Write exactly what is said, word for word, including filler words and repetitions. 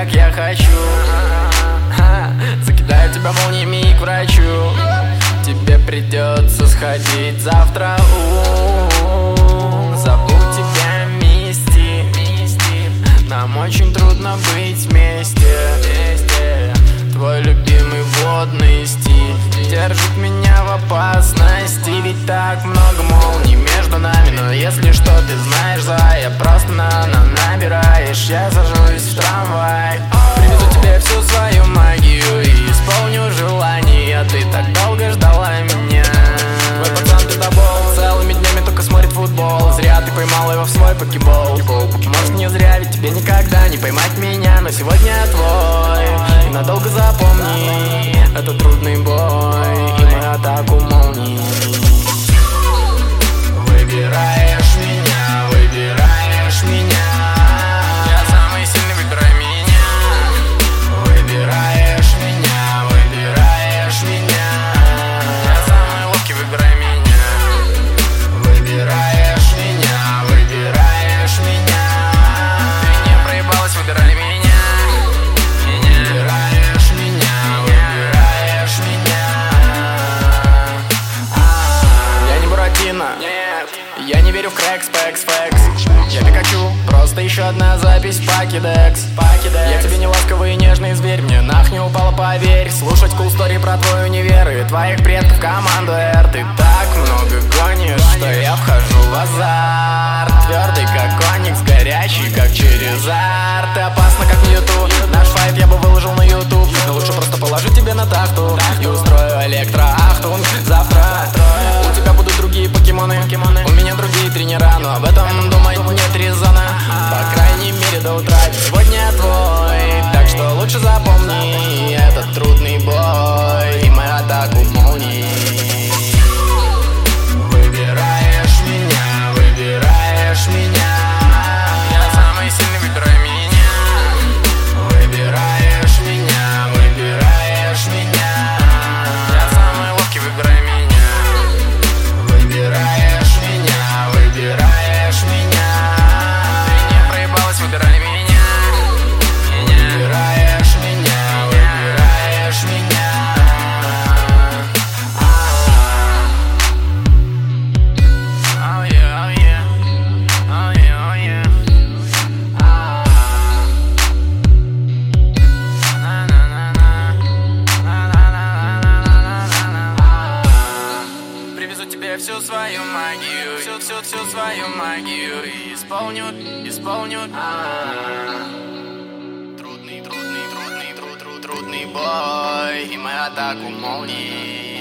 как я хочу. Закидаю тебя молниями к врачу. Тебе придется сходить завтра. Забудь тебя, мисти. Нам очень трудно быть вместе. Твой любимый водный стиль держит меня в опасности. Ведь так много молний между нами. Но если что, ты знаешь, зая, просто на-на набираешь. Я сажусь в трамвай, привезу тебе всю свою магию и исполню желание. Ты так долго ждала меня. Твой пацан пиздобол целыми днями только смотрит футбол. Зря ты поймал его в свой покебол. Может, не зря, ведь тебе никогда не поймать меня. Но сегодня я твой, и надолго запомни. Это трудный бой и мою атаку молний. Выбираешь меня, выбираешь меня. Я самый сильный, выбирай меня. Выбираешь меня, выбираешь меня. Я самый ловкий, выбирай меня. Выбираешь меня, выбираешь меня. Ты не проебалась, выбирай меня. Выбираешь меня, выбираешь меня. Я не Буратино, нет. Я не верю в крэк, спэкс, фэкс. Я Пикачу, просто еще одна запись в покедекс. Я тебе не ласковый и нежный зверь, мне нах не упала, поверь. Слушать cool story про твой универ и твоих предков команду R. Ты так много гонишь, что я вхожу в азарт. Твердый как оникс, горячий как через арт. Ты опасна как Мьюту, наш файт я бы выложил на ютуб. Но лучше просто положу тебе на тахту и устрою электроахтунг. Завтра у тебя будут другие покемоны, у меня другие тренера, но об этом думать нет резона. По крайней мере до утра. Сегодня я твой, так что лучше запомни этот трудный бой и мою атаку молний. Выбираешь меня, выбираешь меня. Я самый сильный, выбирай меня. Выбираешь меня, выбираешь меня. Я самый ловкий, выбирай меня. Выбираешь меня, выбираешь меня. Ты не проебалась, выбирай меня. Выбираешь меня, выбираешь меня. Oh yeah, oh yeah, oh yeah, oh yeah. Привезу тебе всю свою магию, всю, всю, всю свою магию и исполню, исполню. Трудный, трудный, трудный, труд, труд, трудный бой и мою атаку молний.